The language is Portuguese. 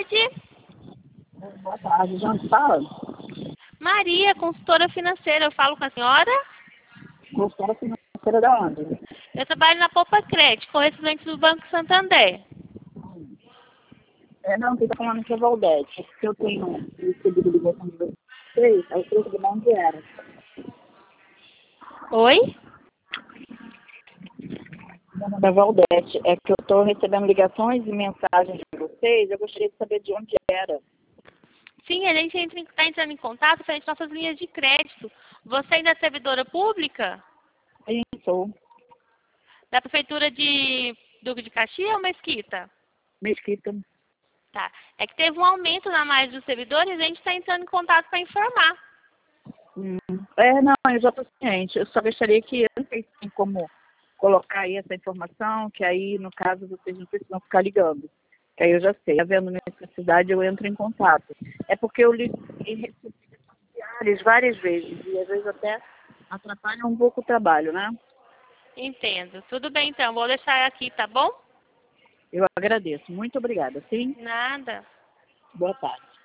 tarde. Boa tarde, de onde fala? Maria, consultora financeira. Eu falo com a senhora? Consultora financeira da onde? Eu trabalho na Poupa Crédito, correspondente do Banco Santander. Não, quem está falando aqui é Valdete. Porque eu tenho recebido ligação de vocês, aí eu queria saber de onde era. Oi? Meu nome é Valdete. É que eu estou recebendo ligações e mensagens de vocês, eu gostaria de saber de onde era. Sim, a gente está entrando em contato frente às nossas linhas de crédito. Você ainda é servidora pública? Sim, sou Da Prefeitura de Duque de Caxias ou Mesquita? Mesquita. Tá. É que teve um aumento na mais dos servidores e a gente está entrando em contato para informar. Não, eu já estou ciente. Eu só gostaria que, eu não sei se tem como colocar aí essa informação, que aí, no caso, vocês não precisam ficar ligando. Que aí eu já sei. Havendo necessidade, eu entro em contato. É porque eu liguei várias vezes, e às vezes até atrapalha um pouco o trabalho, né? Entendo. Tudo bem, então. Vou deixar aqui, tá bom? Eu agradeço. Muito obrigada, sim? Nada. Boa tarde.